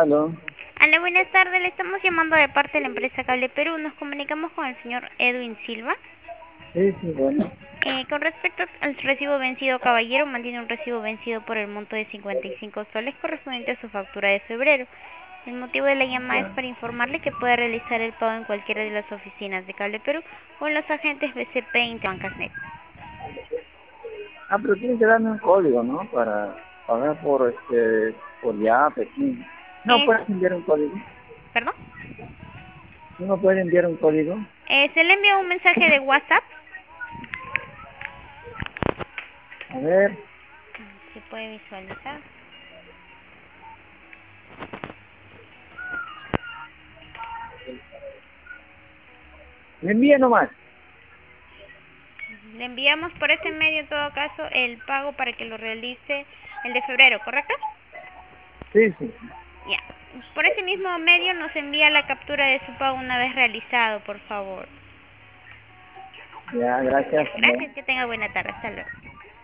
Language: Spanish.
Aló. Hola, buenas tardes. Le estamos llamando de parte de la empresa Cable Perú. Nos comunicamos con el señor Edwin Silva. Sí, sí, bueno. Con respecto al recibo vencido, caballero, mantiene un recibo vencido por el monto de 55 soles correspondiente a su factura de febrero. El motivo de la llamada es Ya. para informarle que puede realizar el pago en cualquiera de las oficinas de Cable Perú o en los agentes BCP e Interbancasnet. Pero tiene que darme un código, ¿no? Para pagar por Yape, sí. ¿No Es, puedes enviar un código? ¿Perdón? ¿No puede enviar un código? Se le envía un mensaje de WhatsApp. A ver, Se puede visualizar. me envía nomás. Le enviamos por ese medio, en todo caso, el pago para que lo realice el de febrero, ¿correcto? Sí, sí. Ya. Por ese mismo medio nos envía la captura de su pago una vez realizado, por favor. Ya, gracias. Ya, gracias, que tenga buena tarde. Hasta luego.